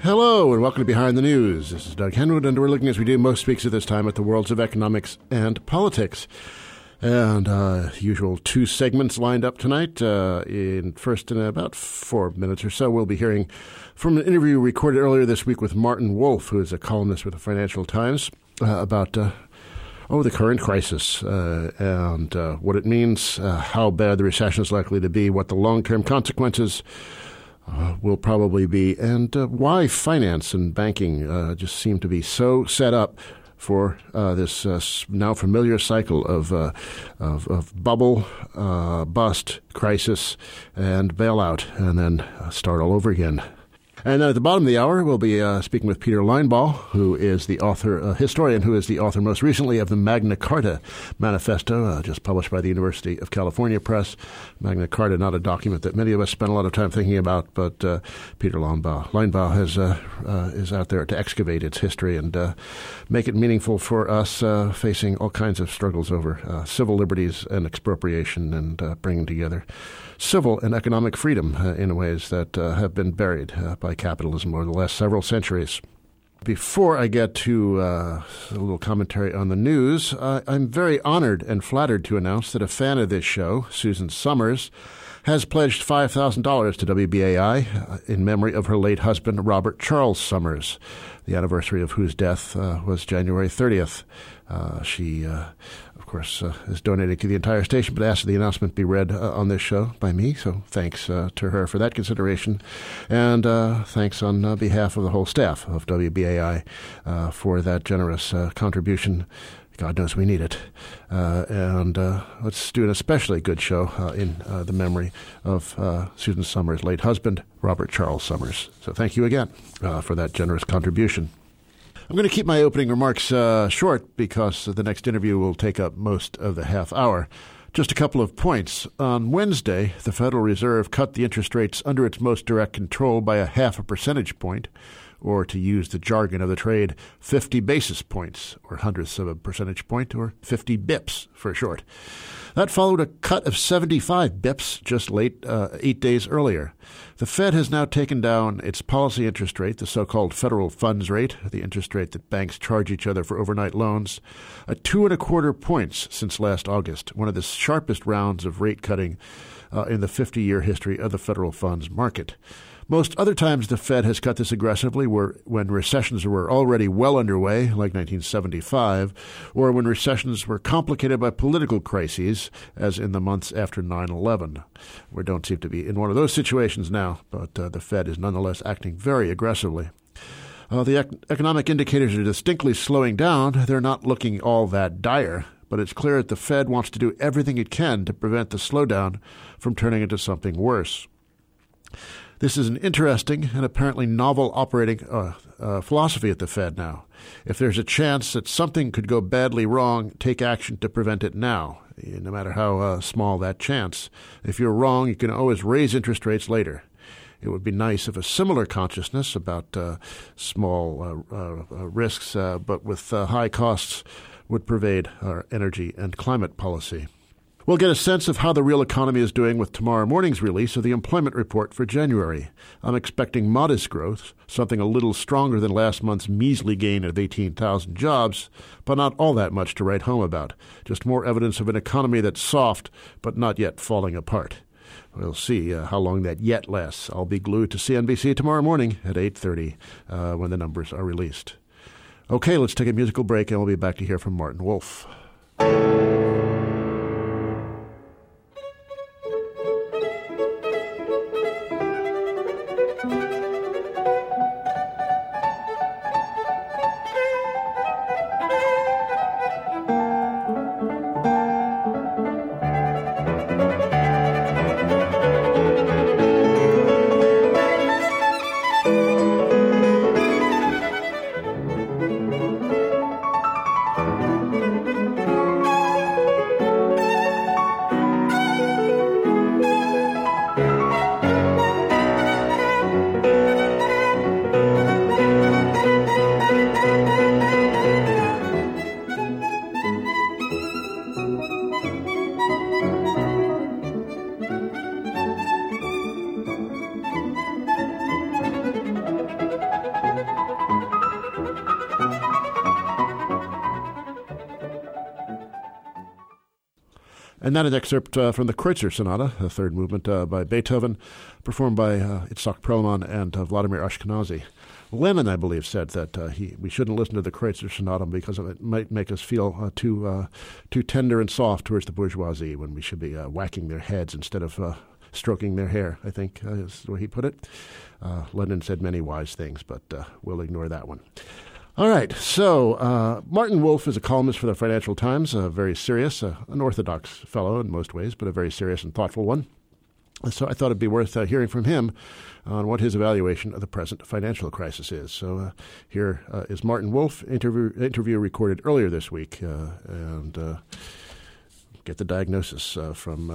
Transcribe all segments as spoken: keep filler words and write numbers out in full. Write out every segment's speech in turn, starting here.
Hello, and welcome to Behind the News. This is Doug Henwood, and we're looking, as we do most weeks at this time, at the worlds of economics and politics. And uh, usual two segments lined up tonight. Uh, in first, in about four minutes or so, we'll be hearing from an interview recorded earlier this week with Martin Wolf, who is a columnist with the Financial Times, uh, about uh, oh the current crisis uh, and uh, what it means, uh, how bad the recession is likely to be, what the long-term consequences Uh, will probably be, and uh, why finance and banking uh, just seem to be so set up for uh, this uh, now familiar cycle of uh, of, of bubble, uh, bust, crisis, and bailout, and then uh, start all over again. And then at the bottom of the hour, we'll be uh, speaking with Peter Linebaugh, who is the author, a historian who is the author most recently of the Magna Carta Manifesto, uh, just published by the University of California Press. Magna Carta, not a document that many of us spend a lot of time thinking about, but uh, Peter Linebaugh, Linebaugh has, uh, uh, is out there to excavate its history and uh, make it meaningful for us uh, facing all kinds of struggles over uh, civil liberties and expropriation and uh, bringing together civil and economic freedom uh, in ways that uh, have been buried uh, by capitalism over the last several centuries. Before I get to uh, a little commentary on the news, uh, I'm very honored and flattered to announce that a fan of this show, Susan Summers, has pledged five thousand dollars to W B A I uh, in memory of her late husband, Robert Charles Summers, the anniversary of whose death uh, was January thirtieth. Uh, she, uh, of course, uh, is donating to the entire station, but asked that the announcement be read uh, on this show by me. So thanks uh, to her for that consideration. And uh, thanks on uh, behalf of the whole staff of W B A I uh, for that generous uh, contribution. God knows we need it. Uh, and uh, let's do an especially good show uh, in uh, the memory of uh, Susan Summers' late husband, Robert Charles Summers. So thank you again uh, for that generous contribution. I'm going to keep my opening remarks uh, short because the next interview will take up most of the half hour. Just a couple of points. On Wednesday, the Federal Reserve cut the interest rates under its most direct control by a half a percentage point, or to use the jargon of the trade, fifty basis points, or hundredths of a percentage point, or fifty bips for short. That followed a cut of seventy-five bips just late uh, eight days earlier. The Fed has now taken down its policy interest rate, the so-called federal funds rate, the interest rate that banks charge each other for overnight loans, at two and a quarter points since last August, one of the sharpest rounds of rate cutting uh, in the fifty-year history of the federal funds market. Most other times the Fed has cut this aggressively were when recessions were already well underway, like nineteen seventy-five, or when recessions were complicated by political crises, as in the months after nine eleven. We don't seem to be in one of those situations now, but uh, the Fed is nonetheless acting very aggressively. Uh, the ec- economic indicators are distinctly slowing down. They're not looking all that dire, but it's clear that the Fed wants to do everything it can to prevent the slowdown from turning into something worse. This is an interesting and apparently novel operating uh, uh, philosophy at the Fed now. If there's a chance that something could go badly wrong, take action to prevent it now, no matter how uh, small that chance. If you're wrong, you can always raise interest rates later. It would be nice if a similar consciousness about uh, small uh, uh, risks, uh, but with uh, high costs, would pervade our energy and climate policy. We'll get a sense of how the real economy is doing with tomorrow morning's release of the employment report for January. I'm expecting modest growth, something a little stronger than last month's measly gain of eighteen thousand jobs, but not all that much to write home about. Just more evidence of an economy that's soft, but not yet falling apart. We'll see uh, how long that yet lasts. I'll be glued to C N B C tomorrow morning at eight thirty uh, when the numbers are released. Okay, let's take a musical break, and we'll be back to hear from Martin Wolf. And that an excerpt uh, from the Kreutzer Sonata, the third movement uh, by Beethoven, performed by uh, Itzhak Perlman and uh, Vladimir Ashkenazy. Lenin, I believe, said that uh, he we shouldn't listen to the Kreutzer Sonata because it might make us feel uh, too uh, too tender and soft towards the bourgeoisie, when we should be uh, whacking their heads instead of uh, stroking their hair, I think uh, is the way he put it. Uh, Lenin said many wise things, but uh, we'll ignore that one. All right, so uh, Martin Wolf is a columnist for the Financial Times, a very serious, uh, an orthodox fellow in most ways, but a very serious and thoughtful one. So I thought it'd be worth uh, hearing from him on what his evaluation of the present financial crisis is. So uh, here uh, is Martin Wolf, interview, interview recorded earlier this week, uh, and uh, get the diagnosis uh, from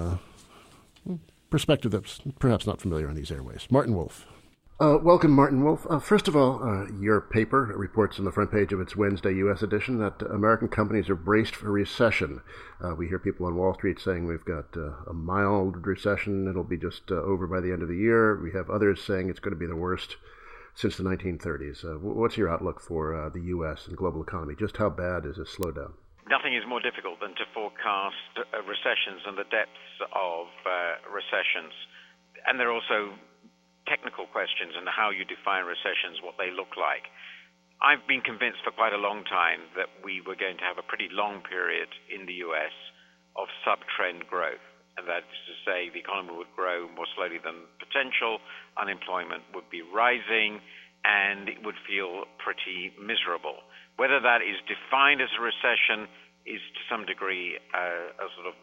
uh, perspective that's perhaps not familiar on these airways. Martin Wolf. Uh, welcome, Martin Wolf. Uh, first of all, uh, your paper reports on the front page of its Wednesday U S edition that American companies are braced for recession. Uh, we hear people on Wall Street saying we've got uh, a mild recession, it'll be just uh, over by the end of the year. We have others saying it's going to be the worst since the nineteen thirties. Uh, what's your outlook for uh, the U S and global economy? Just how bad is this slowdown? Nothing is more difficult than to forecast uh, recessions and the depths of uh, recessions. And there are also technical questions and how you define recessions, what they look like. I've been convinced for quite a long time that we were going to have a pretty long period in the U S of sub-trend growth. And that is to say, the economy would grow more slowly than potential, unemployment would be rising, and it would feel pretty miserable. Whether that is defined as a recession is to some degree uh, a sort of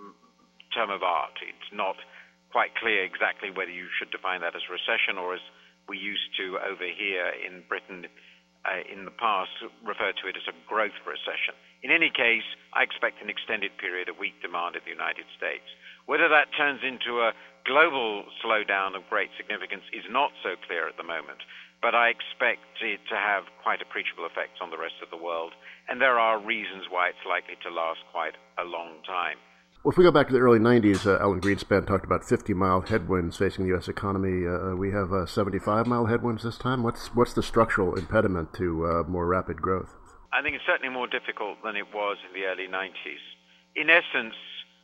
term of art. It's not quite clear exactly whether you should define that as recession or, as we used to over here in Britain uh, in the past, refer to it as a growth recession. In any case, I expect an extended period of weak demand in the United States. Whether that turns into a global slowdown of great significance is not so clear at the moment, but I expect it to have quite appreciable effects on the rest of the world, and there are reasons why it's likely to last quite a long time. Well, if we go back to the early nineties, uh, Alan Greenspan talked about fifty-mile headwinds facing the U S economy. Uh, we have uh, seventy-five-mile headwinds this time. What's what's the structural impediment to uh, more rapid growth? I think it's certainly more difficult than it was in the early nineties. In essence,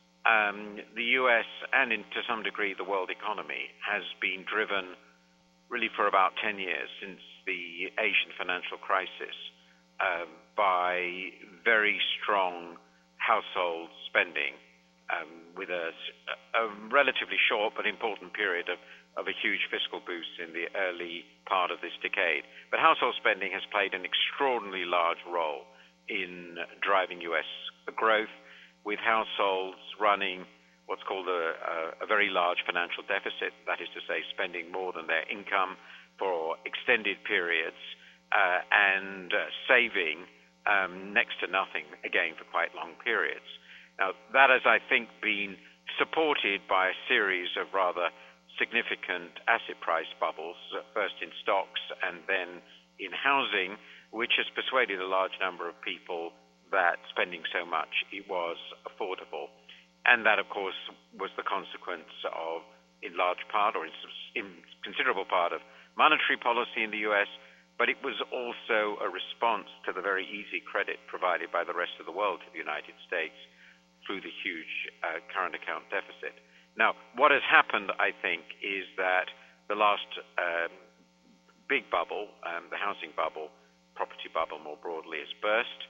um, the U S and in, to some degree the world economy has been driven really for about ten years, since the Asian financial crisis, uh, by very strong household spending. Um, with a, a relatively short but important period of, of a huge fiscal boost in the early part of this decade. But household spending has played an extraordinarily large role in driving U S growth, with households running what's called a, a, a very large financial deficit, that is to say, spending more than their income for extended periods, uh, and uh, saving um, next to nothing, again, for quite long periods. Now, that has, I think, been supported by a series of rather significant asset price bubbles, first in stocks and then in housing, which has persuaded a large number of people that spending so much, it was affordable. And that, of course, was the consequence of, in large part, or in, in considerable part, of monetary policy in the U S, but it was also a response to the very easy credit provided by the rest of the world to the United States through the huge uh, current account deficit. Now, what has happened, I think, is that the last um, big bubble, um, the housing bubble, property bubble more broadly, has burst,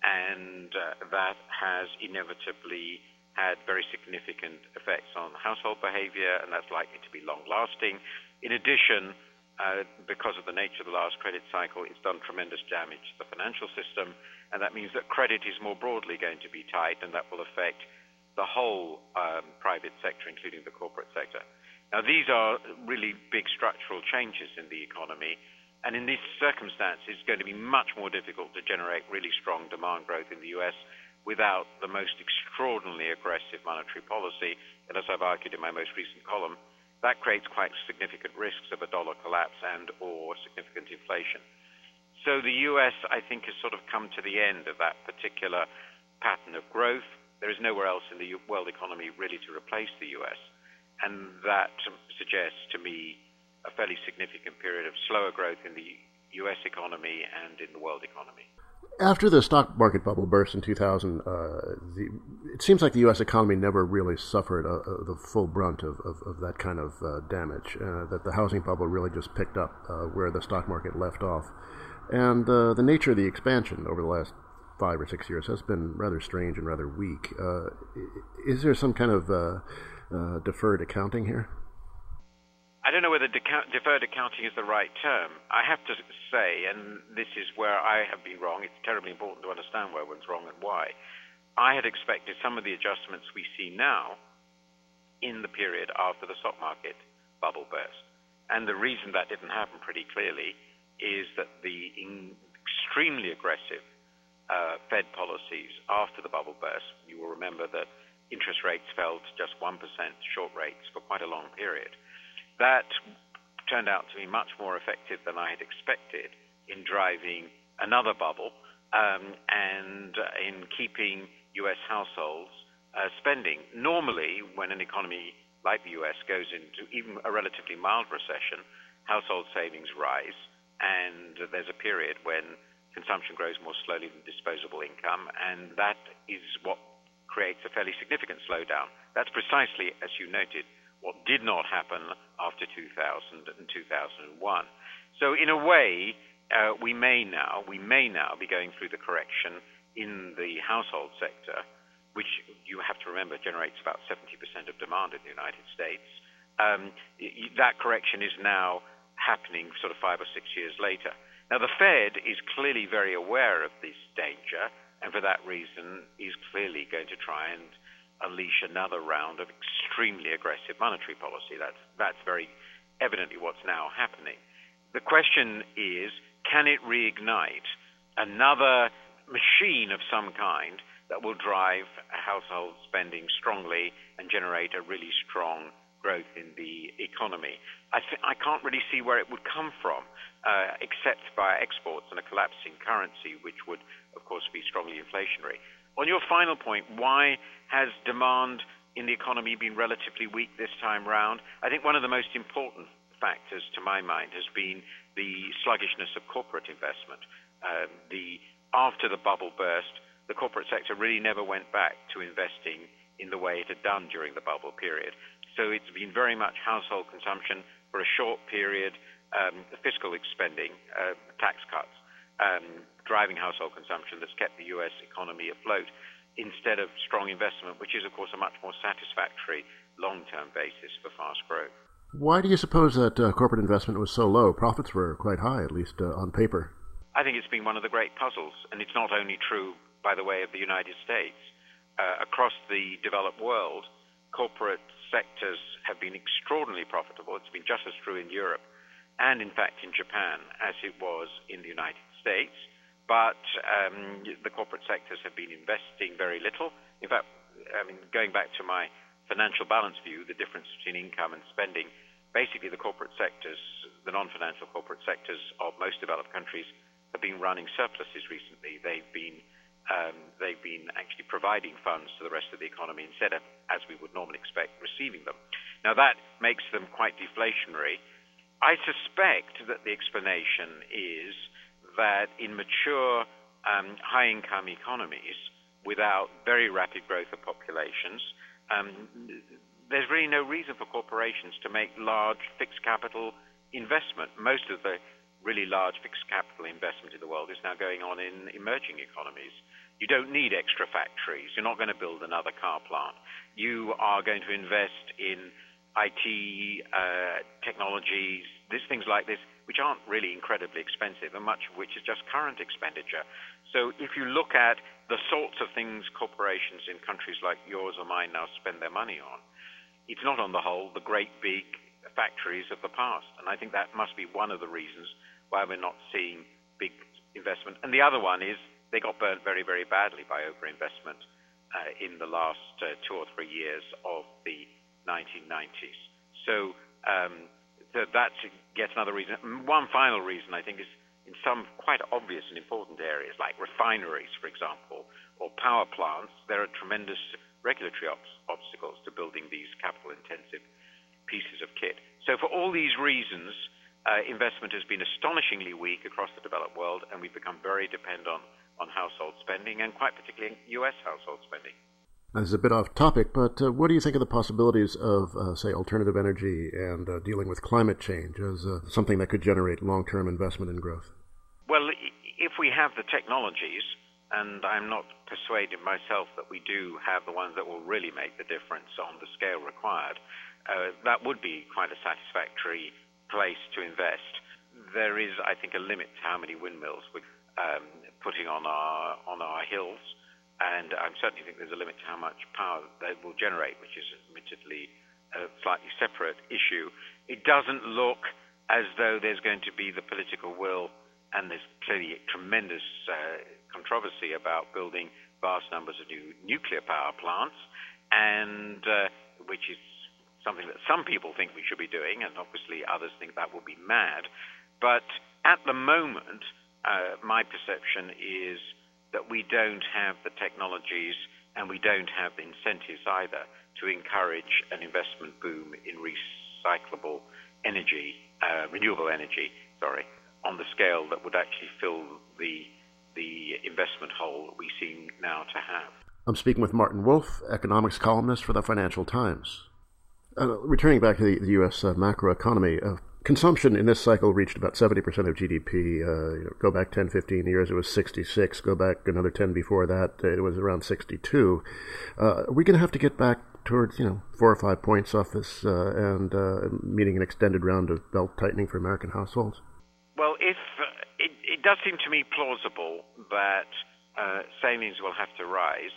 and uh, that has inevitably had very significant effects on household behavior, and that's likely to be long-lasting. In addition, uh, because of the nature of the last credit cycle, it's done tremendous damage to the financial system, and that means that credit is more broadly going to be tight, and that will affect the whole um, private sector, including the corporate sector. Now, these are really big structural changes in the economy, and in these circumstances, it's going to be much more difficult to generate really strong demand growth in the U S without the most extraordinarily aggressive monetary policy. And as I've argued in my most recent column, that creates quite significant risks of a dollar collapse and or significant inflation. So the U S, I think, has sort of come to the end of that particular pattern of growth. There is nowhere else in the world economy really to replace the U S, and that suggests to me a fairly significant period of slower growth in the U S economy and in the world economy. After the stock market bubble burst in two thousand, uh, the, it seems like the U S economy never really suffered uh, uh, the full brunt of, of, of that kind of uh, damage, uh, that the housing bubble really just picked up uh, where the stock market left off. And uh, the nature of the expansion over the last five or six years has been rather strange and rather weak. Uh, is there some kind of uh, uh, deferred accounting here? I don't know whether deca- deferred accounting is the right term. I have to say, and this is where I have been wrong, it's terribly important to understand where one's wrong and why. I had expected some of the adjustments we see now in the period after the stock market bubble burst. And the reason that didn't happen pretty clearly is that the in- extremely aggressive uh, Fed policies after the bubble burst, you will remember that interest rates fell to just one percent short rates for quite a long period. That turned out to be much more effective than I had expected in driving another bubble um, and uh, in keeping U S households uh, spending. Normally, when an economy like the U S goes into even a relatively mild recession, household savings rise, and there's a period when consumption grows more slowly than disposable income, and that is what creates a fairly significant slowdown. That's precisely, as you noted, what did not happen after two thousand and two thousand one. So in a way, uh, we may now we may now be going through the correction in the household sector, which you have to remember generates about seventy percent of demand in the United States. Um, that correction is now happening sort of five or six years later. Now the Fed is clearly very aware of this danger, and for that reason is clearly going to try and unleash another round of extremely aggressive monetary policy. That's, that's very evidently what's now happening. The question is, can it reignite another machine of some kind that will drive household spending strongly and generate a really strong growth in the economy? I, th- I can't really see where it would come from, uh, except by exports and a collapsing currency, which would, of course, be strongly inflationary. On your final point, why has demand in the economy been relatively weak this time round? I think one of the most important factors, to my mind, has been the sluggishness of corporate investment. Um, the after the bubble burst, the corporate sector really never went back to investing in the way it had done during the bubble period. So it's been very much household consumption for a short period, um, fiscal spending, uh, tax cuts, um, driving household consumption that's kept the U S economy afloat, instead of strong investment, which is, of course, a much more satisfactory long-term basis for fast growth. Why do you suppose that uh, corporate investment was so low? Profits were quite high, at least uh, on paper. I think it's been one of the great puzzles, and it's not only true, by the way, of the United States. Uh, across the developed world, corporate sectors have been extraordinarily profitable. It's been just as true in Europe and, in fact, in Japan as it was in the United States. But um, the corporate sectors have been investing very little. In fact, I mean, going back to my financial balance view, the difference between income and spending, basically the corporate sectors, the non-financial corporate sectors of most developed countries have been running surpluses recently. They've been um, they've been actually providing funds to the rest of the economy instead of, as we would normally expect, receiving them. Now that makes them quite deflationary. I suspect that the explanation is that in mature, um, high-income economies, without very rapid growth of populations, um, there's really no reason for corporations to make large fixed capital investment. Most of the really large fixed capital investment in the world is now going on in emerging economies. You don't need extra factories. You're not going to build another car plant. You are going to invest in I T uh, technologies, these things like this, which aren't really incredibly expensive, and much of which is just current expenditure. So if you look at the sorts of things corporations in countries like yours or mine now spend their money on, it's not on the whole the great big factories of the past. And I think that must be one of the reasons why we're not seeing big investment. And the other one is they got burnt very, very badly by overinvestment uh, in the last uh, two or three years of the nineteen nineties. So um, th- that's yet another reason. One final reason, I think, is in some quite obvious and important areas, like refineries, for example, or power plants, there are tremendous regulatory ob- obstacles to building these capital-intensive pieces of kit. So for all these reasons, uh, investment has been astonishingly weak across the developed world, and we've become very dependent on on household spending, and quite particularly U S household spending. This is a bit off topic, but uh, what do you think of the possibilities of, uh, say, alternative energy and uh, dealing with climate change as uh, something that could generate long-term investment and growth? Well, if we have the technologies, and I'm not persuaded myself that we do have the ones that will really make the difference on the scale required, uh, that would be quite a satisfactory place to invest. There is, I think, a limit to how many windmills we're um, putting on our on our hills, and I certainly think there's a limit to how much power they will generate, which is admittedly a slightly separate issue. It doesn't look as though there's going to be the political will, and there's clearly tremendous uh, controversy about building vast numbers of new nuclear power plants, and uh, which is something that some people think we should be doing, and obviously others think that will be mad. But at the moment, uh, my perception is that we don't have the technologies and we don't have the incentives either to encourage an investment boom in recyclable energy, uh, renewable energy, sorry, on the scale that would actually fill the the investment hole we seem now to have. I'm speaking with Martin Wolf, economics columnist for the Financial Times. Uh, returning back to the, the U S uh, macroeconomy, uh, consumption in this cycle reached about seventy percent of G D P. Uh, you know, go back ten, fifteen years, it was sixty-six. Go back another ten before that, it was around sixty-two. Uh, are we going to have to get back towards, you know, four or five points off this uh, and uh, meaning an extended round of belt tightening for American households? Well, if uh, it, it does seem to me plausible that uh, savings will have to rise,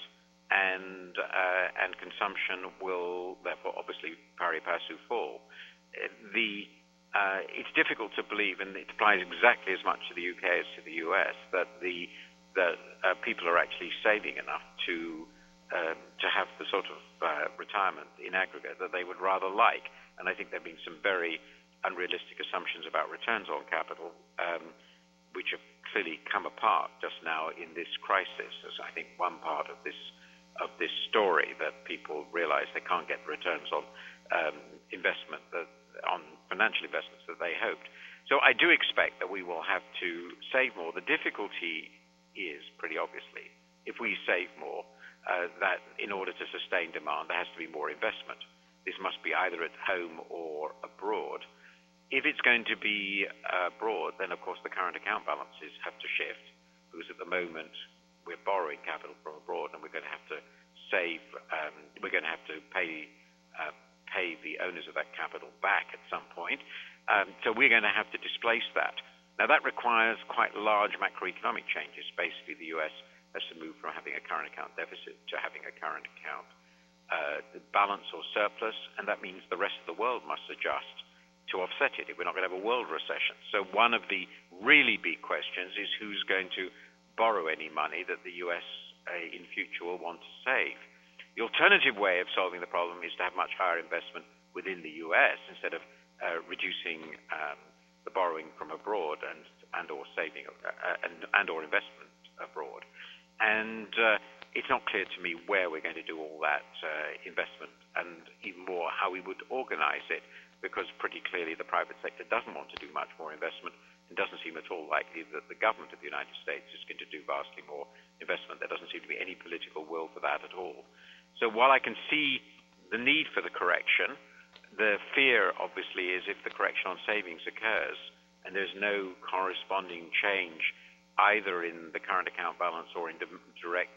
and uh, and consumption will therefore obviously pari passu fall. Uh, the uh, it's difficult to believe, and it applies exactly as much to the U K as to the U S, that the that uh, people are actually saving enough to uh, to have the sort of uh, retirement in aggregate that they would rather like. And I think there have been some very unrealistic assumptions about returns on capital, um, which have clearly come apart just now in this crisis. As I think one part of this of this story, that people realize they can't get returns on um, investment, that, on financial investments that they hoped. So I do expect that we will have to save more. The difficulty is, pretty obviously, if we save more, uh, that in order to sustain demand, there has to be more investment. This must be either at home or abroad. If it's going to be uh, abroad, then of course the current account balances have to shift, because at the moment we're borrowing capital from abroad, and we're going to have to save. Um, we're going to have to pay uh, pay the owners of that capital back at some point. Um, so we're going to have to displace that. Now that requires quite large macroeconomic changes. Basically, the U S has to move from having a current account deficit to having a current account uh, balance or surplus, and that means the rest of the world must adjust to offset it if we're not going to have a world recession. So one of the really big questions is who's going to borrow any money that the U S uh, in future will want to save. The alternative way of solving the problem is to have much higher investment within the U S instead of uh, reducing um, the borrowing from abroad and and or saving uh, and and or investment abroad. And uh, it's not clear to me where we're going to do all that uh, investment, and even more how we would organize it, because pretty clearly the private sector doesn't want to do much more investment. It doesn't seem at all likely that the government of the United States is going to do vastly more investment. There doesn't seem to be any political will for that at all. So while I can see the need for the correction, the fear obviously is if the correction on savings occurs and there's no corresponding change either in the current account balance or in direct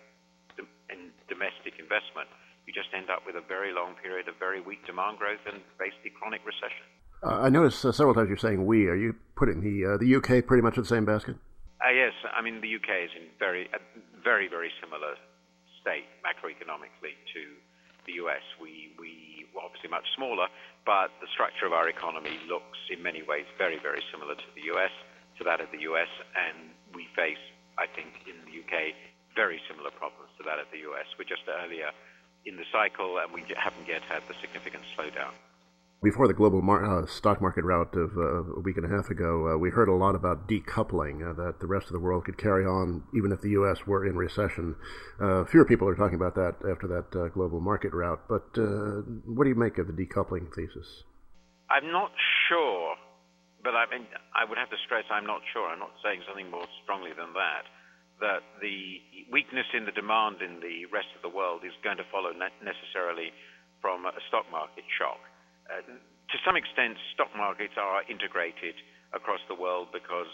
in domestic investment, you just end up with a very long period of very weak demand growth and basically chronic recession. Uh, I noticed uh, several times you're saying we. Are you putting the uh, the U K pretty much in the same basket? Uh, yes, I mean the U K is in very, a very, very similar state macroeconomically to the U S. We we were obviously much smaller, but the structure of our economy looks in many ways very, very similar to the U S, to that of the U S, and we face, I think, in the U K very similar problems to that of the U S. We're just earlier in the cycle, and we haven't yet had the significant slowdown. Before the global mar- uh, stock market rout of uh, a week and a half ago, uh, we heard a lot about decoupling, uh, that the rest of the world could carry on even if the U S were in recession. Uh, fewer people are talking about that after that uh, global market rout, but uh, what do you make of the decoupling thesis? I'm not sure, but I mean, I would have to stress I'm not sure. I'm not saying something more strongly than that. that the weakness in the demand in the rest of the world is going to follow ne- necessarily from a stock market shock. Uh, to some extent, stock markets are integrated across the world because,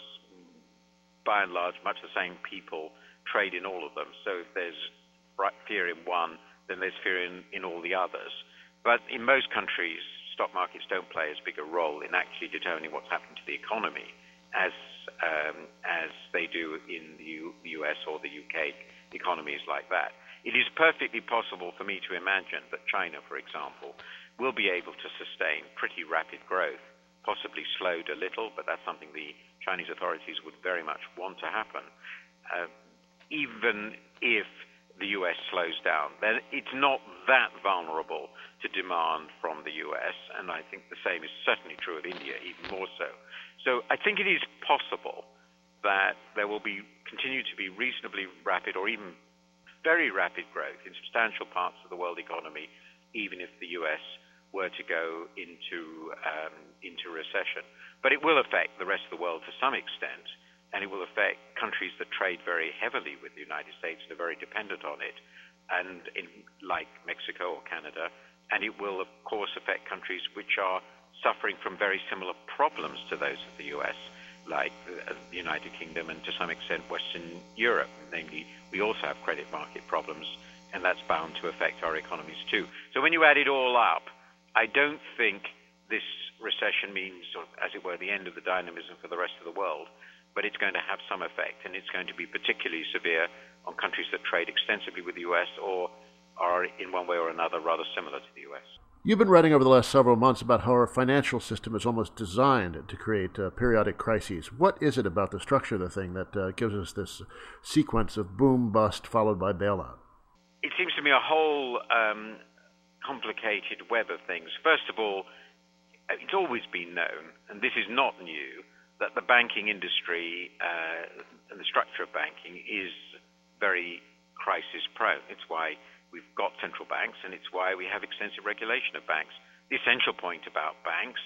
by and large, much the same people trade in all of them. So if there's fear in one, then there's fear in, in all the others. But in most countries, stock markets don't play as big a role in actually determining what's happened to the economy as um, as they do in the U- US or the U K economies like that. It is perfectly possible for me to imagine that China, for example, will be able to sustain pretty rapid growth, possibly slowed a little, but that's something the Chinese authorities would very much want to happen. Uh, even if the U S slows down, then it's not that vulnerable to demand from the U S, and I think the same is certainly true of India, even more so. So I think it is possible that there will be continue to be reasonably rapid or even very rapid growth in substantial parts of the world economy, even if the U S were to go into um, into recession. But it will affect the rest of the world to some extent, and it will affect countries that trade very heavily with the United States and are very dependent on it, and in, like Mexico or Canada. And it will, of course, affect countries which are suffering from very similar problems to those of the U S, like the United Kingdom and to some extent Western Europe. Namely, we also have credit market problems, and that's bound to affect our economies too. So when you add it all up, I don't think this recession means, as it were, the end of the dynamism for the rest of the world, but it's going to have some effect, and it's going to be particularly severe on countries that trade extensively with the U S or are in one way or another rather similar to the U S. You've been writing over the last several months about how our financial system is almost designed to create uh, periodic crises. What is it about the structure of the thing that uh, gives us this sequence of boom, bust, followed by bailout? It seems to me a whole um, complicated web of things. First of all, it's always been known, and this is not new, that the banking industry uh, and the structure of banking is very crisis-prone. It's why we've got central banks, and it's why we have extensive regulation of banks. The essential point about banks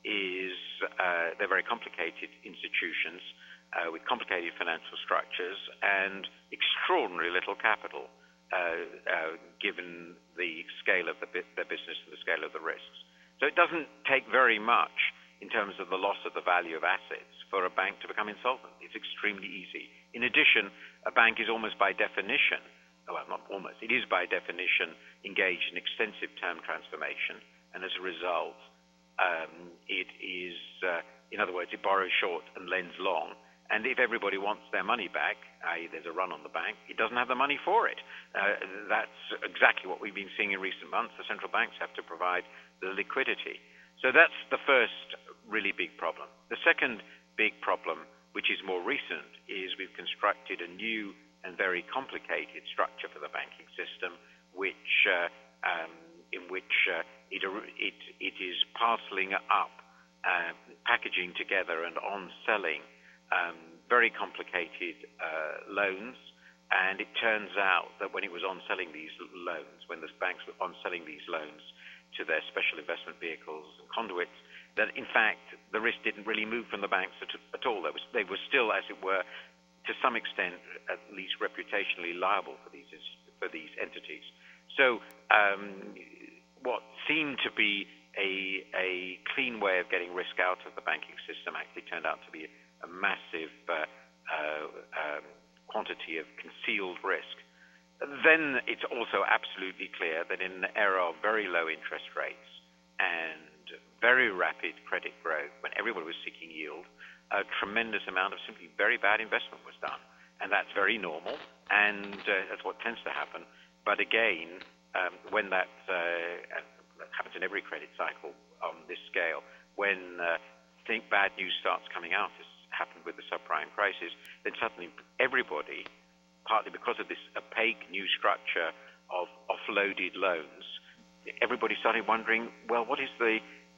is uh, they're very complicated institutions uh, with complicated financial structures and extraordinarily little capital, uh, uh, given the scale of the bu- their business and the scale of the risks. So it doesn't take very much in terms of the loss of the value of assets for a bank to become insolvent. It's extremely easy. In addition, a bank is almost by definition well, not almost, it is by definition engaged in extensive term transformation, and as a result, um, it is, uh, in other words, it borrows short and lends long. And if everybody wants their money back, that is there's a run on the bank, it doesn't have the money for it. Uh, that's exactly what we've been seeing in recent months. The central banks have to provide the liquidity. So that's the first really big problem. The second big problem, which is more recent, is we've constructed a new and very complicated structure for the banking system, which uh, um, in which uh, it, it it is parceling up, uh, packaging together, and on-selling um, very complicated uh, loans. And it turns out that when it was on-selling these loans, when the banks were on-selling these loans to their special investment vehicles and conduits, that in fact the risk didn't really move from the banks at, at all. There was, they were still, as it were, to some extent, at least reputationally liable for these for these entities. So, um, what seemed to be a a clean way of getting risk out of the banking system actually turned out to be a massive uh, uh, um, quantity of concealed risk. Then it's also absolutely clear that in an era of very low interest rates and very rapid credit growth, when everybody was seeking yield, a tremendous amount of simply very bad investment was done. And that's very normal, and uh, that's what tends to happen. But again, um, when that, uh, that happens in every credit cycle on this scale, when uh, think bad news starts coming out, as happened with the subprime crisis, then suddenly everybody, partly because of this opaque new structure of offloaded loans, everybody started wondering, well, what is the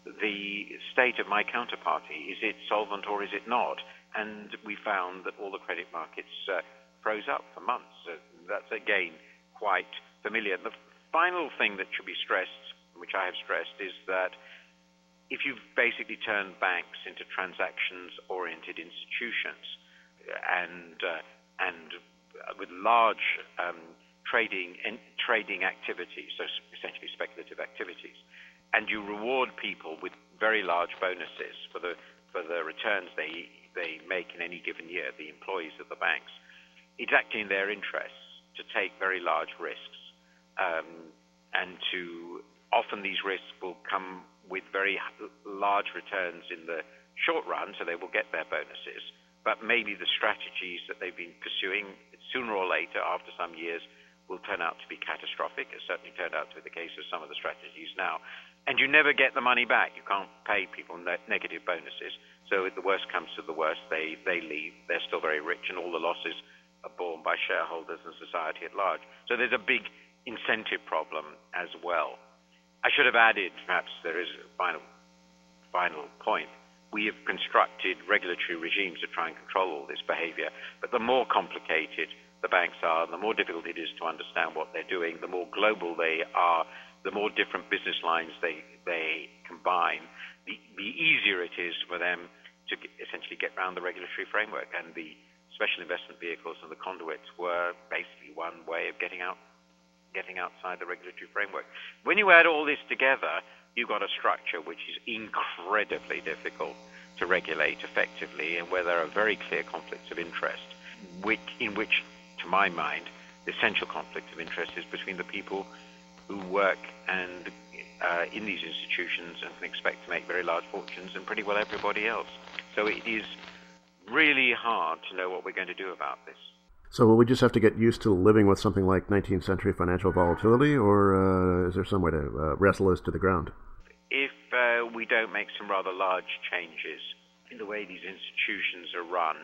the state of my counterparty? Is it solvent or is it not? And we found that all the credit markets uh, froze up for months. Uh, that's, again, quite familiar. The final thing that should be stressed, which I have stressed, is that if you've basically turned banks into transactions-oriented institutions and uh, and with large um, trading and trading activities, so essentially speculative activities, and you reward people with very large bonuses for the for the returns they they make in any given year, the employees of the banks, it's acting in their interests to take very large risks, um, and to often these risks will come with very large returns in the short run, so they will get their bonuses. But maybe the strategies that they've been pursuing, sooner or later, after some years, will turn out to be catastrophic. It's certainly turned out to be the case of some of the strategies now. And you never get the money back. You can't pay people ne- negative bonuses. So if the worst comes to the worst, they, they leave. They're still very rich, and all the losses are borne by shareholders and society at large. So there's a big incentive problem as well. I should have added, perhaps there is a final, final point. We have constructed regulatory regimes to try and control all this behavior, but the more complicated the banks are, the more difficult it is to understand what they're doing, the more global they are, the more different business lines they they combine, the, the easier it is for them to get, essentially get around the regulatory framework. And the special investment vehicles and the conduits were basically one way of getting out, getting outside the regulatory framework. When you add all this together, you've got a structure which is incredibly difficult to regulate effectively, and where there are very clear conflicts of interest, which, in which, to my mind, the essential conflict of interest is between the people who work and uh, in these institutions and can expect to make very large fortunes, and pretty well everybody else. So it is really hard to know what we're going to do about this. So will we just have to get used to living with something like nineteenth century financial volatility, or uh, is there some way to uh, wrestle this to the ground? If uh, we don't make some rather large changes in the way these institutions are run,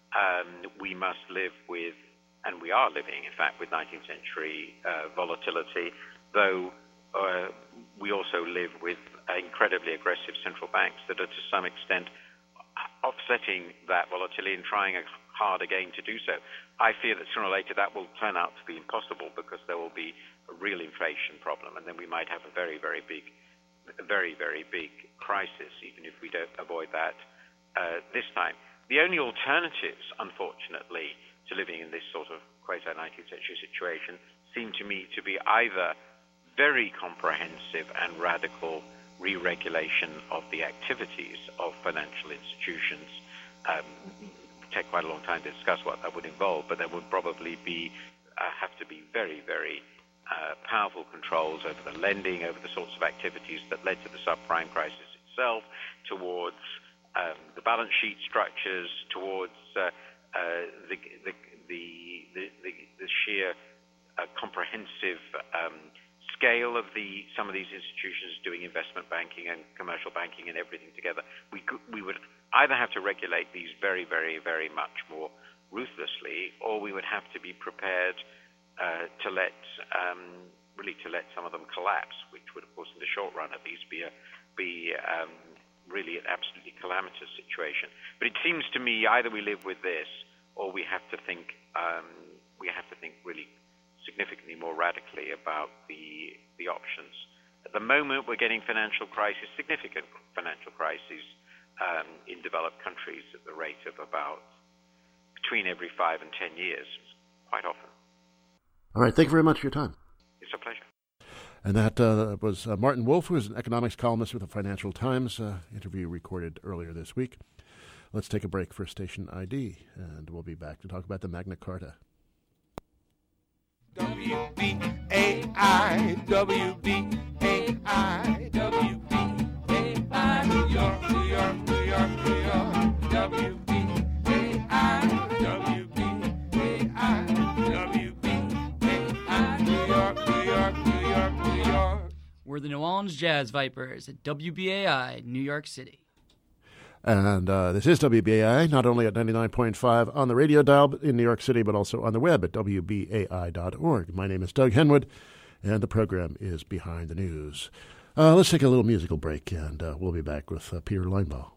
um, we must live with, and we are living, in fact, with nineteenth century uh, volatility, though uh, we also live with incredibly aggressive central banks that are to some extent offsetting that volatility and trying hard again to do so. I fear that sooner or later that will turn out to be impossible, because there will be a real inflation problem, and then we might have a very, very big, a very, very big crisis, even if we don't avoid that uh, this time. The only alternatives, unfortunately, to living in this sort of quasi-nineteenth century situation seem to me to be either very comprehensive and radical re-regulation of the activities of financial institutions. Um, take quite a long time to discuss what that would involve, but there would probably be uh, have to be very, very uh, powerful controls over the lending, over the sorts of activities that led to the subprime crisis itself, towards um, the balance sheet structures, towards uh, uh, the, the, the, the, the, the sheer uh, comprehensive um, scale of the some of these institutions doing investment banking and commercial banking and everything together. We could, we would either have to regulate these very, very, very much more ruthlessly, or we would have to be prepared uh, to let um, really to let some of them collapse, which would, of course, in the short run at least, be a be um, really an absolutely calamitous situation. But it seems to me either we live with this, or we have to think um, we have to think really significantly more radically about the the options. At the moment, we're getting financial crises, significant financial crises um, in developed countries at the rate of about between every five and ten years, quite often. All right, thank you very much for your time. It's a pleasure. And that uh, was uh, Martin Wolf, who is an economics columnist with the Financial Times, uh, interview recorded earlier this week. Let's take a break for station I D, and we'll be back to talk about the Magna Carta. W B A I, W B A I, W B A I, New York, New York, New York, New York, W B A I, W B A I, W B A I, New York, New York, New York, New York. We're the New Orleans Jazz Vipers at W B A I, New York City. And uh, this is W B A I, not only at ninety-nine point five on the radio dial in New York City, but also on the web at W B A I dot org. My name is Doug Henwood, and the program is Behind the News. Uh, let's take a little musical break, and uh, we'll be back with uh, Peter Linebaugh.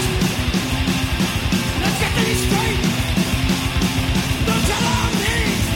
Let's get things straight. Don't tell on me.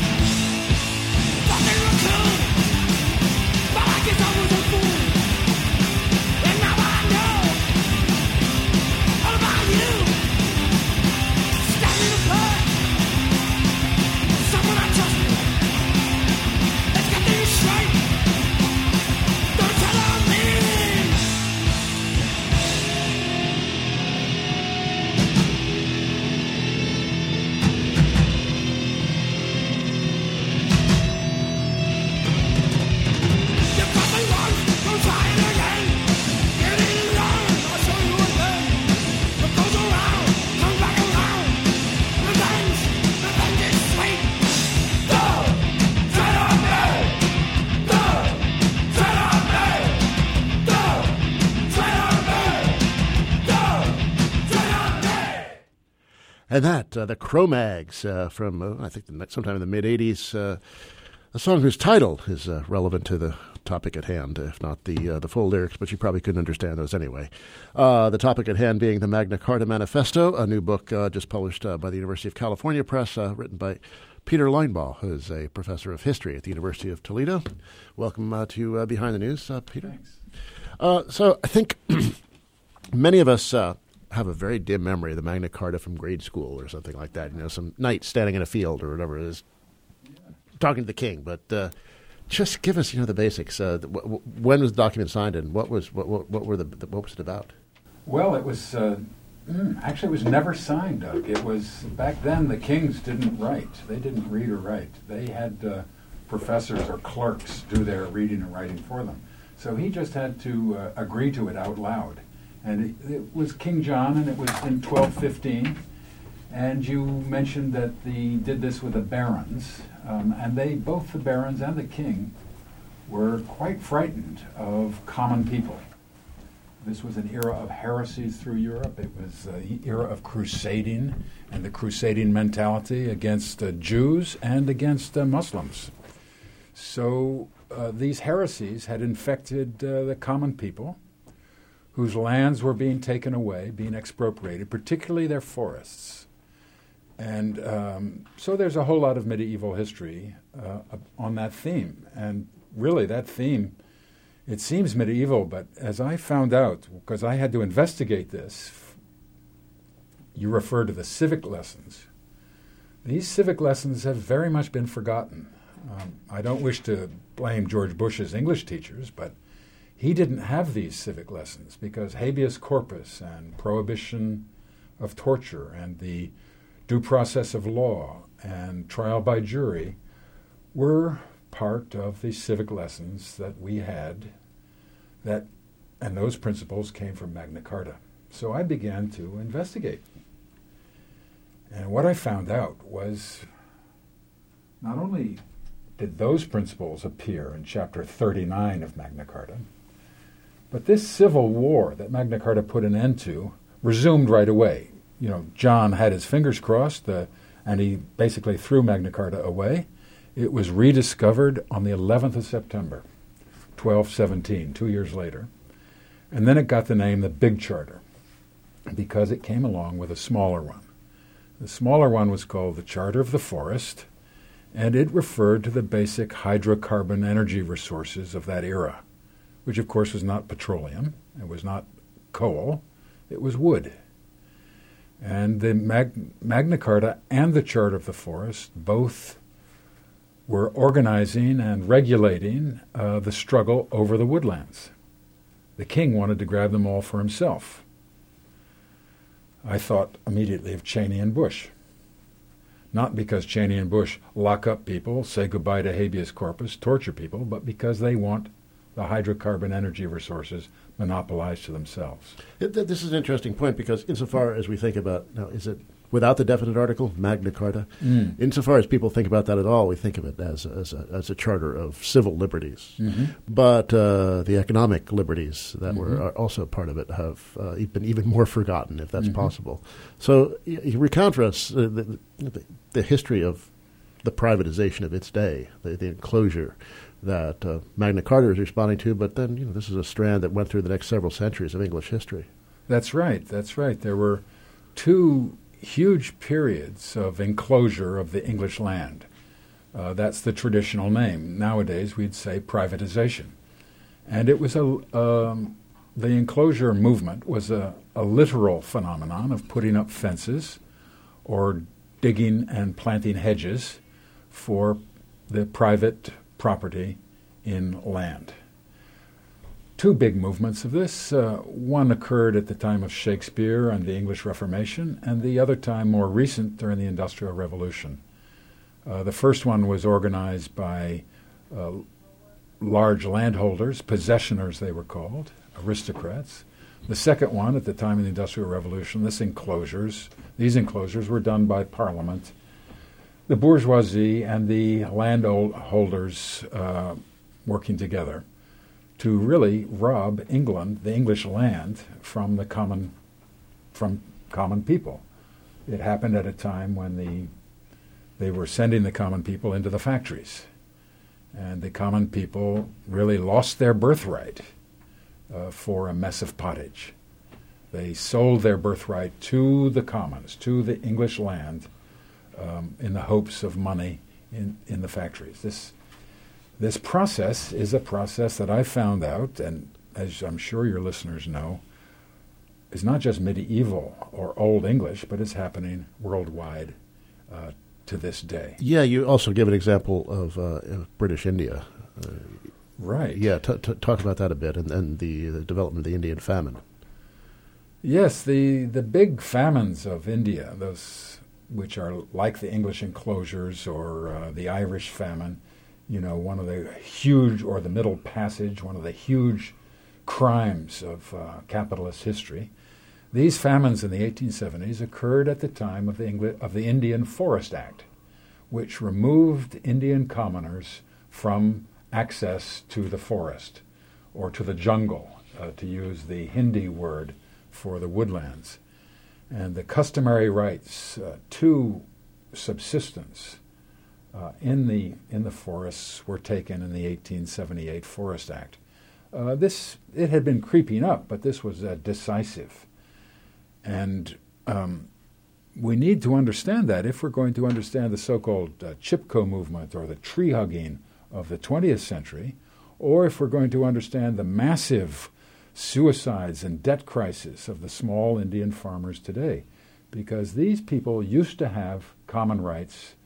And that, uh, the Cro-Mags uh, from, uh, I think, the, sometime in the mid-eighties, uh, a song whose title is uh, relevant to the topic at hand, if not the uh, the full lyrics, but you probably couldn't understand those anyway. Uh, the topic at hand being the Magna Carta Manifesto, a new book uh, just published uh, by the University of California Press, uh, written by Peter Linebaugh, who is a professor of history at the University of Toledo. Welcome uh, to uh, Behind the News, uh, Peter. Thanks. Uh, so I think many of us uh, have a very dim memory of the Magna Carta from grade school or something like that. You know, some knight standing in a field or whatever it is, yeah. talking to the king. But uh, just give us, you know, the basics. Uh, w- w- when was the document signed, and what was what what, what were the, the what was it about? Well, it was uh, mm, actually it was never signed, Doug. It was back then the kings didn't write; they didn't read or write. They had uh, professors or clerks do their reading and writing for them. So he just had to uh, agree to it out loud. And it, it was King John, and it was in twelve fifteen. And you mentioned that he did this with the barons, um, and they, both the barons and the king, were quite frightened of common people. This was an era of heresies through Europe. It was an era of crusading and the crusading mentality against uh, Jews and against uh, Muslims. So uh, these heresies had infected uh, the common people, whose lands were being taken away, being expropriated, particularly their forests. And um, so there's a whole lot of medieval history uh, on that theme. And really, that theme, it seems medieval, but as I found out, because I had to investigate this, you refer to the civic lessons. These civic lessons have very much been forgotten. Um, I don't wish to blame George Bush's English teachers, but he didn't have these civic lessons because habeas corpus and prohibition of torture and the due process of law and trial by jury were part of the civic lessons that we had, that, and those principles came from Magna Carta. So I began to investigate. And what I found out was not only did those principles appear in Chapter thirty-nine of Magna Carta, but this civil war that Magna Carta put an end to resumed right away. You know, John had his fingers crossed, uh, and he basically threw Magna Carta away. It was rediscovered on the eleventh of September, twelve seventeen, two years later. And then it got the name the Big Charter because it came along with a smaller one. The smaller one was called the Charter of the Forest, and it referred to the basic hydrocarbon energy resources of that era, which of course was not petroleum, it was not coal, it was wood. And the Mag- Magna Carta and the Charter of the Forest both were organizing and regulating uh, the struggle over the woodlands. The king wanted to grab them all for himself. I thought immediately of Cheney and Bush. Not because Cheney and Bush lock up people, say goodbye to habeas corpus, torture people, but because they want the hydrocarbon energy resources monopolized to themselves. It, th- this is an interesting point because insofar as we think about, now, is it without the definite article, Magna Carta? Mm. Insofar as people think about that at all, we think of it as, as, a, as a charter of civil liberties. Mm-hmm. But uh, the economic liberties that mm-hmm. were are also part of it have uh, been even more forgotten, if that's mm-hmm. possible. So you, you recount for us uh, the, the, the history of the privatization of its day, the, the enclosure that uh, Magna Carta is responding to, but then you know this is a strand that went through the next several centuries of English history. That's right, that's right. There were two huge periods of enclosure of the English land. Uh, that's the traditional name. Nowadays we'd say privatization. And it was a, um, the enclosure movement was a, a literal phenomenon of putting up fences or digging and planting hedges for the private property in land. Two big movements of this. Uh, one occurred at the time of Shakespeare and the English Reformation, and the other time more recent during the Industrial Revolution. Uh, the first one was organized by uh, large landholders, possessioners they were called, aristocrats. The second one, at the time of the Industrial Revolution, this enclosures, these enclosures were done by Parliament, the bourgeoisie and the landholders uh, working together to really rob England, the English land, from the common, from common people. It happened at a time when the they were sending the common people into the factories. And the common people really lost their birthright uh, for a mess of pottage. They sold their birthright to the commons, to the English land, um, in the hopes of money in, in the factories. This this process is a process that I found out, and as I'm sure your listeners know, is not just medieval or Old English, but it's happening worldwide uh, to this day. Yeah, you also give an example of, uh, of British India. Uh, right. Yeah, t- t- talk about that a bit, and then the, the development of the Indian famine. Yes, the, the big famines of India, those which are like the English enclosures or uh, the Irish famine, you know, one of the huge, or the Middle Passage, one of the huge crimes of uh, capitalist history. These famines in the eighteen seventies occurred at the time of the Engli- of the Indian Forest Act, which removed Indian commoners from access to the forest or to the jungle, uh, to use the Hindi word for the woodlands. And the customary rights uh, to subsistence uh, in the in the forests were taken in the eighteen seventy-eight Forest Act. Uh, this it had been creeping up, but this was uh, decisive. And um, we need to understand that if we're going to understand the so-called uh, Chipko movement or the tree hugging of the twentieth century, or if we're going to understand the massive suicides and debt crisis of the small Indian farmers today, because these people used to have common rights.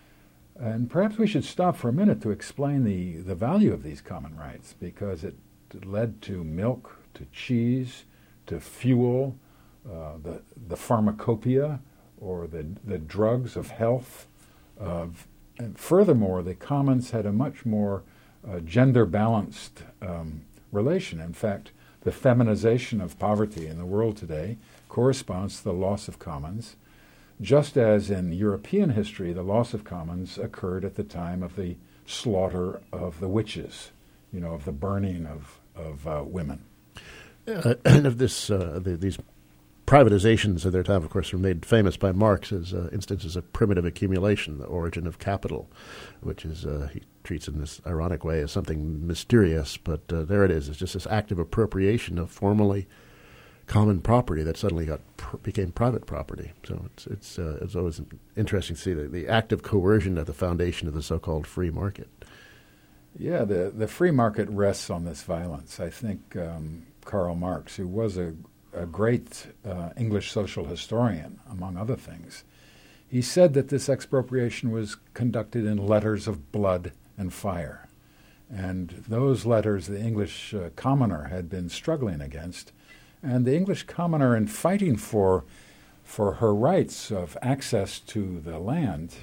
And perhaps we should stop for a minute to explain the, the value of these common rights, because it led to milk, to cheese, to fuel, uh, the, the pharmacopoeia, or the, the drugs of health. Uh, and furthermore, the commons had a much more uh, gender-balanced um, relation. In fact, the feminization of poverty in the world today corresponds to the loss of commons, just as in European history the loss of commons occurred at the time of the slaughter of the witches, you know, of the burning of, of uh, women. Uh, and of this, uh, the, these privatizations of their time, of course, were made famous by Marx as uh, instances of primitive accumulation, the origin of capital, which is, uh, he treats in this ironic way as something mysterious, but uh, there it is. It's just this active appropriation of formerly common property that suddenly got pr- became private property. So it's it's uh, it's always interesting to see the, the active coercion at the foundation of the so-called free market. Yeah, the, the free market rests on this violence. I think um, Karl Marx, who was a, a great uh, English social historian, among other things, he said that this expropriation was conducted in letters of blood and fire. And those letters the English uh, commoner had been struggling against, and the English commoner, in fighting for for her rights of access to the land,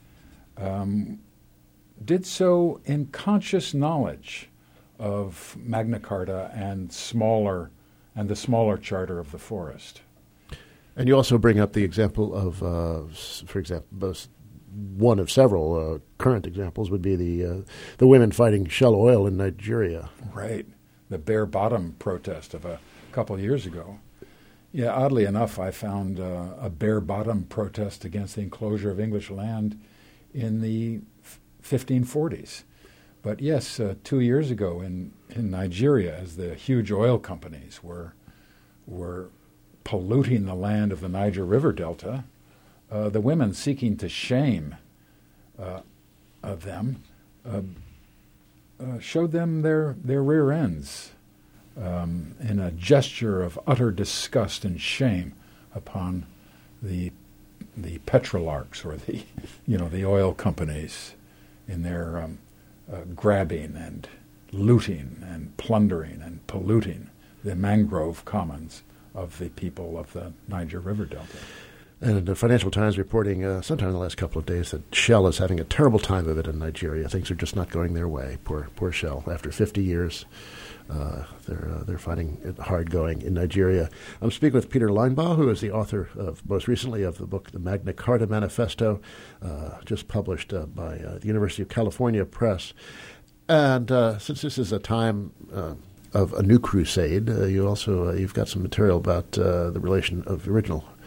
um, did so in conscious knowledge of Magna Carta and smaller and the smaller charter of the forest. And you also bring up the example of, uh, for example, both one of several uh, current examples would be the uh, the women fighting Shell Oil in Nigeria. Right, the bare bottom protest of a couple of years ago. Yeah, oddly enough, I found uh, a bare bottom protest against the enclosure of English land in the fifteen forties. But yes, uh, two years ago in, in Nigeria, as the huge oil companies were were polluting the land of the Niger River Delta, uh, the women seeking to shame uh, of them uh, uh, showed them their, their rear ends. Um, in a gesture of utter disgust and shame upon the the petrolarchs, or the you know the oil companies, in their um, uh, grabbing and looting and plundering and polluting the mangrove commons of the people of the Niger River Delta. And the Financial Times reporting uh, sometime in the last couple of days that Shell is having a terrible time of it in Nigeria. Things are just not going their way. Poor, poor Shell. After fifty years. Uh, they're uh, they're finding it hard going in Nigeria. I'm speaking with Peter Linebaugh, who is the author of most recently of the book The Magna Carta Manifesto, uh, just published uh, by uh, the University of California Press. And uh, since this is a time uh, of a new crusade, uh, you also uh, you've got some material about uh, the relation of the original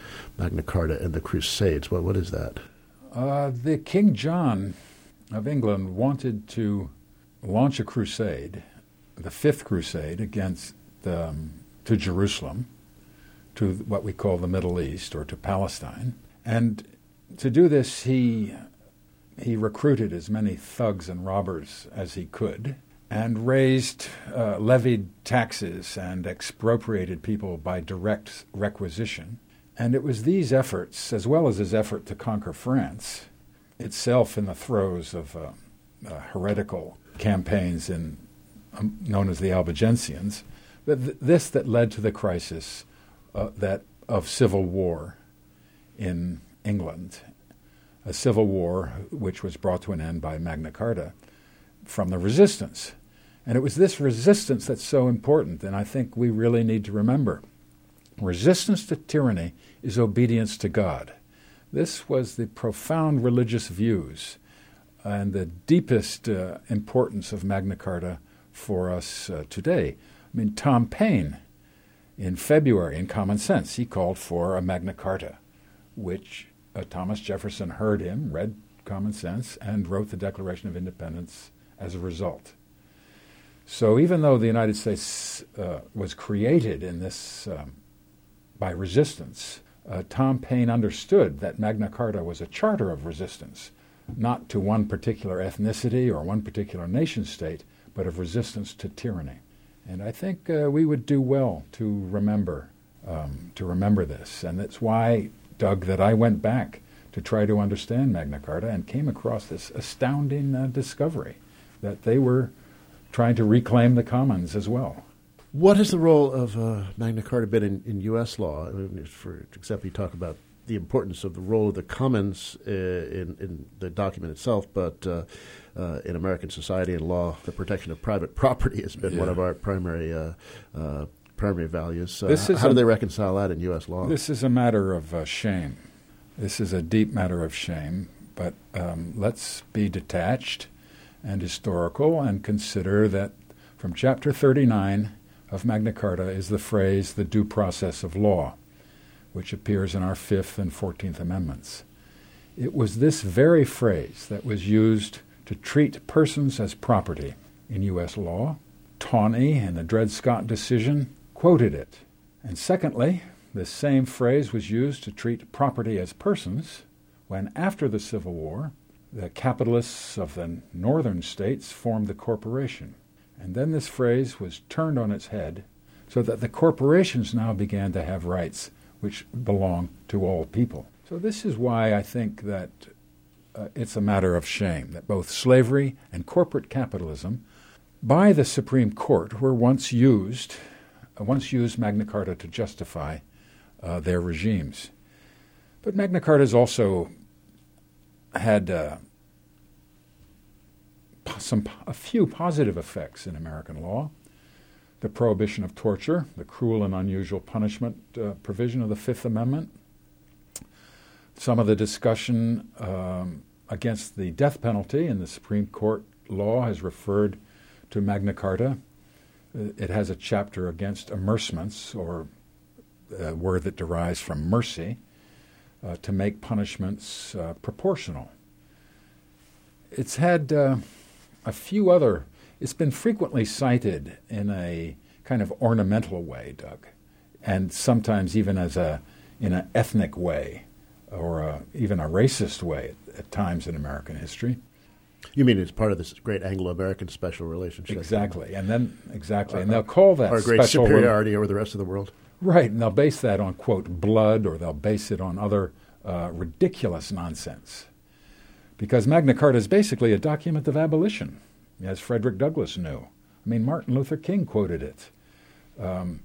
Magna Carta and the Crusades. What what is that? Uh, the King John of England wanted to launch a crusade, the Fifth Crusade, against um, to Jerusalem, to what we call the Middle East, or to Palestine. And to do this, he he recruited as many thugs and robbers as he could, and raised, uh, levied taxes and expropriated people by direct requisition. And it was these efforts, as well as his effort to conquer France, itself in the throes of uh, uh, heretical campaigns in um, known as the Albigensians, that th- this that led to the crisis uh, that of civil war in England, a civil war which was brought to an end by Magna Carta from the resistance. And it was this resistance that's so important, and I think we really need to remember. Resistance to tyranny is obedience to God. This was the profound religious views and the deepest uh, importance of Magna Carta for us uh, today. I mean, Tom Paine, in February, in Common Sense, he called for a Magna Carta, which uh, Thomas Jefferson heard him, read Common Sense, and wrote the Declaration of Independence as a result. So even though the United States uh, was created in this um, by resistance, uh, Tom Paine understood that Magna Carta was a charter of resistance, not to one particular ethnicity or one particular nation state, but of resistance to tyranny. And I think uh, we would do well to remember um, to remember this. And that's why, Doug, that I went back to try to understand Magna Carta and came across this astounding uh, discovery that they were trying to reclaim the commons as well. What has the role of uh, Magna Carta been in, in U S law? I mean, for example, you talk about the importance of the role of the commons uh, in, in the document itself, but uh, uh, in American society and law, the protection of private property has been yeah. one of our primary uh, uh, primary values. Uh, this is how a, do they reconcile that in U S law? This is a matter of uh, shame. This is a deep matter of shame, but um, let's be detached and historical and consider that from Chapter thirty-nine of Magna Carta is the phrase, the due process of law, which appears in our Fifth and Fourteenth Amendments. It was this very phrase that was used to treat persons as property in U S law. Tawney, in the Dred Scott decision, quoted it. And secondly, this same phrase was used to treat property as persons when, after the Civil War, the capitalists of the northern states formed the corporation. And then this phrase was turned on its head so that the corporations now began to have rights which belong to all people. So this is why I think that uh, it's a matter of shame that both slavery and corporate capitalism by the Supreme Court were once used, uh, once used Magna Carta to justify uh, their regimes. But Magna Carta has also had uh, some a few positive effects in American law. The prohibition of torture, the cruel and unusual punishment uh, provision of the Fifth Amendment, some of the discussion um, against the death penalty in the Supreme Court law has referred to Magna Carta. It has a chapter against amercements, or a word that derives from mercy, uh, to make punishments uh, proportional. It's had uh, a few other, it's been frequently cited in a kind of ornamental way, Doug, and sometimes even as a in an ethnic way, or a, even a racist way at, at times in American history. You mean it's part of this great Anglo-American special relationship? Exactly, and then exactly, and they'll call that our great special superiority re- over the rest of the world. Right, and they'll base that on, quote, blood, or they'll base it on other uh, ridiculous nonsense. Because Magna Carta is basically a document of abolition, as Frederick Douglass knew. I mean, Martin Luther King quoted it. Um,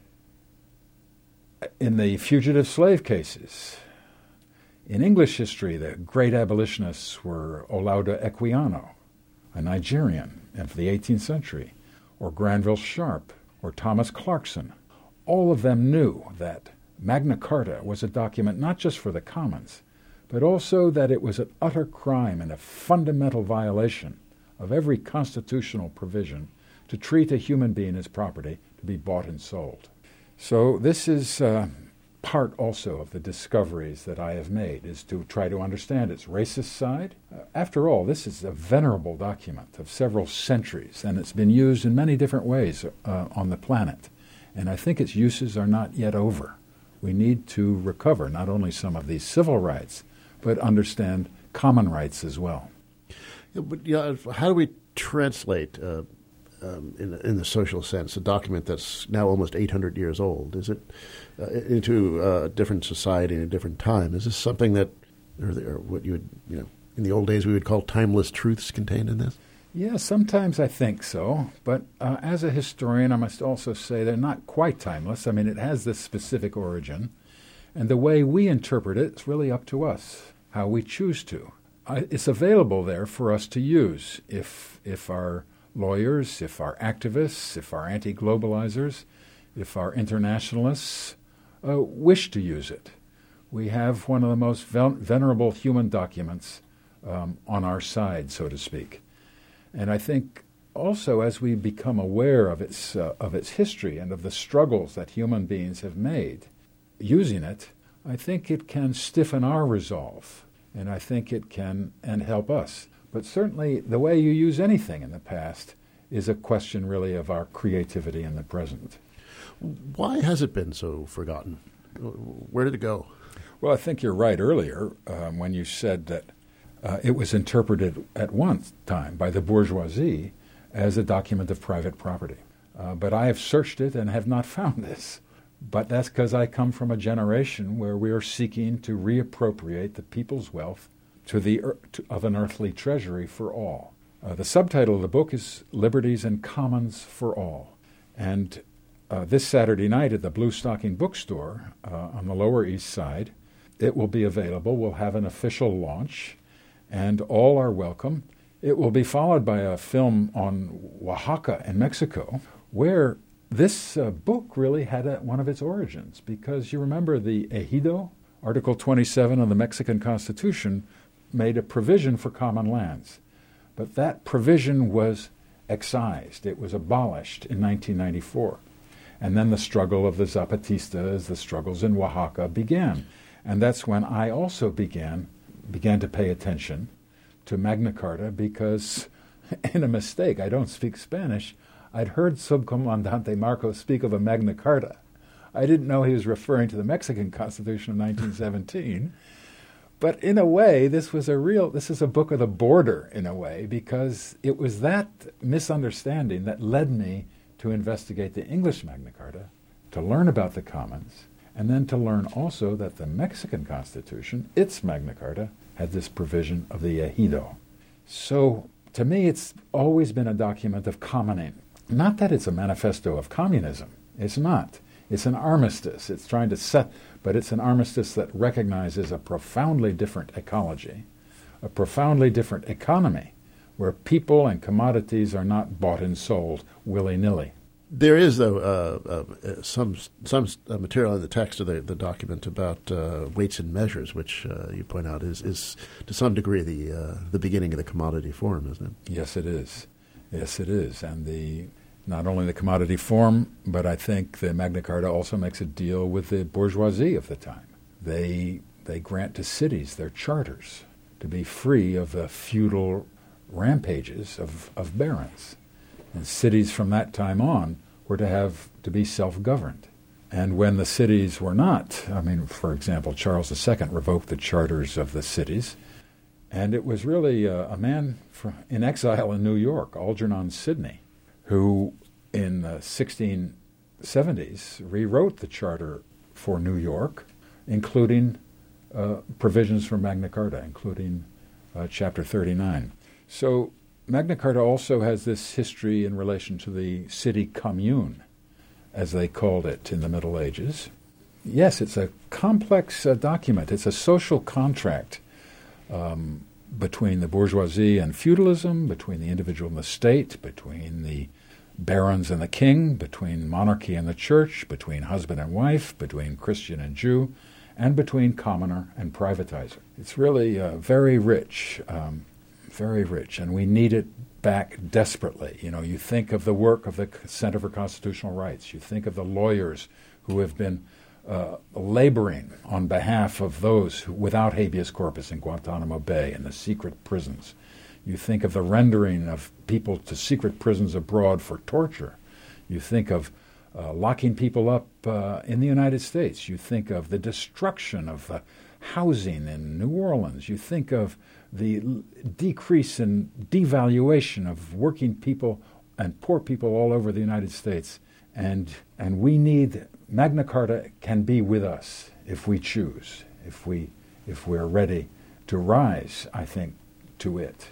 in the fugitive slave cases, in English history, the great abolitionists were Olaudah Equiano, a Nigerian of the eighteenth century, or Granville Sharp, or Thomas Clarkson. All of them knew that Magna Carta was a document not just for the commons, but also that it was an utter crime and a fundamental violation of every constitutional provision to treat a human being as property to be bought and sold. So this is uh, part also of the discoveries that I have made, is to try to understand its racist side. Uh, after all, this is a venerable document of several centuries, and it's been used in many different ways uh, on the planet. And I think its uses are not yet over. We need to recover not only some of these civil rights, but understand common rights as well. Yeah, but yeah, how do we translate, uh, um, in, in the social sense, a document that's now almost eight hundred years old? Is it uh, into a different society in a different time? Is this something that, or, or what you would, you know, in the old days we would call timeless truths contained in this? Yeah, sometimes I think so. But uh, as a historian, I must also say they're not quite timeless. I mean, it has this specific origin. And the way we interpret it, it's really up to us, how we choose to. I, it's available there for us to use if, if our lawyers, if our activists, if our anti-globalizers, if our internationalists uh, wish to use it. We have one of the most ven- venerable human documents um, on our side, so to speak. And I think also as we become aware of its uh, of its history and of the struggles that human beings have made using it, I think it can stiffen our resolve, and I think it can and help us. But certainly the way you use anything in the past is a question really of our creativity in the present. Why has it been so forgotten? Where did it go? Well, I think you're right earlier um, when you said that Uh, it was interpreted at one time by the bourgeoisie as a document of private property. Uh, but I have searched it and have not found this. But that's because I come from a generation where we are seeking to reappropriate the people's wealth to the er- to, of an earthly treasury for all. Uh, the subtitle of the book is Liberties and Commons for All. And uh, this Saturday night at the Blue Stocking Bookstore uh, on the Lower East Side, it will be available. We'll have an official launch, and all are welcome. It will be followed by a film on Oaxaca in Mexico, where this uh, book really had a, one of its origins, because you remember the Ejido, Article twenty-seven of the Mexican Constitution, made a provision for common lands. But that provision was excised. It was abolished in nineteen ninety-four. And then the struggle of the Zapatistas, the struggles in Oaxaca began. And that's when I also began began to pay attention to Magna Carta, because in a mistake, I don't speak Spanish, I'd heard Subcomandante Marcos speak of a Magna Carta. I didn't know he was referring to the Mexican Constitution of nineteen seventeen. But in a way, this was a real, this is a book of the border in a way, because it was that misunderstanding that led me to investigate the English Magna Carta, to learn about the Commons, and then to learn also that the Mexican Constitution, its Magna Carta, had this provision of the Ejido. So, to me, it's always been a document of commoning. Not that it's a manifesto of communism. It's not. It's an armistice. It's trying to set, but it's an armistice that recognizes a profoundly different ecology, a profoundly different economy, where people and commodities are not bought and sold willy-nilly. There is, though, uh, uh, some some uh, material in the text of the, the document about uh, weights and measures, which uh, you point out is, is to some degree the uh, the beginning of the commodity form, isn't it? Yes, it is. Yes, it is. And the not only the commodity form, but I think the Magna Carta also makes a deal with the bourgeoisie of the time. They they grant to cities their charters to be free of the feudal rampages of, of barons. And cities from that time on were to have to be self-governed. And when the cities were not, I mean, for example, Charles the Second revoked the charters of the cities, and it was really uh, a man from, in exile in New York, Algernon Sidney, who in the sixteen seventies rewrote the charter for New York, including uh, provisions from Magna Carta, including uh, Chapter thirty-nine. So Magna Carta also has this history in relation to the city commune, as they called it in the Middle Ages. Yes, it's a complex uh, document. It's a social contract um, between the bourgeoisie and feudalism, between the individual and the state, between the barons and the king, between monarchy and the church, between husband and wife, between Christian and Jew, and between commoner and privatizer. It's really uh, very rich. Um, Very rich, and we need it back desperately. You know, you think of the work of the Center for Constitutional Rights. You think of the lawyers who have been uh, laboring on behalf of those who, without habeas corpus in Guantanamo Bay and the secret prisons. You think of the rendering of people to secret prisons abroad for torture. You think of uh, locking people up uh, in the United States. You think of the destruction of uh, housing in New Orleans. You think of the l- decrease and devaluation of working people and poor people all over the United States. And and we need, Magna Carta can be with us if we choose, if, we, if we're ready to rise, I think, to it.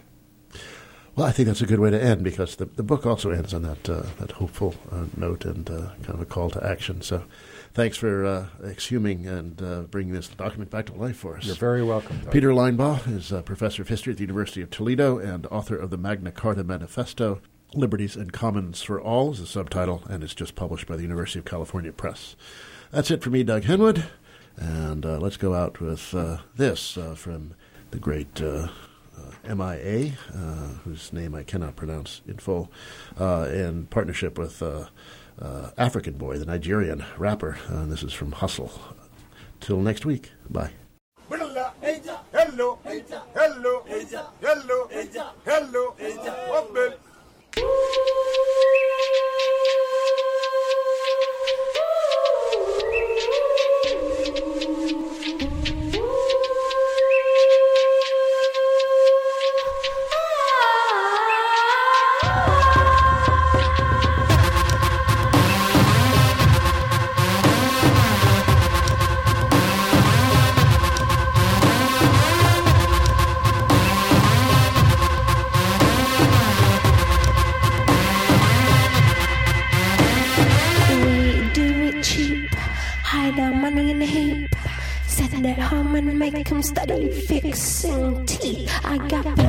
Well, I think that's a good way to end, because the, the book also ends on that uh, that hopeful uh, note and uh, kind of a call to action. So thanks for uh, exhuming and uh, bringing this document back to life for us. You're very welcome, Doug. Peter Linebaugh is a professor of history at the University of Toledo and author of the Magna Carta Manifesto. Liberties and Commons for All is the subtitle, and it's just published by the University of California Press. That's it for me, Doug Henwood, and uh, let's go out with uh, this uh, from the great uh, uh, M I A, uh, whose name I cannot pronounce in full, uh, in partnership with uh, uh, African Boy, the Nigerian rapper. Uh, this is from Hustle. Till next week, bye. Hello, hello, hello, hello, hello, hello, Make him study fixing teeth. I got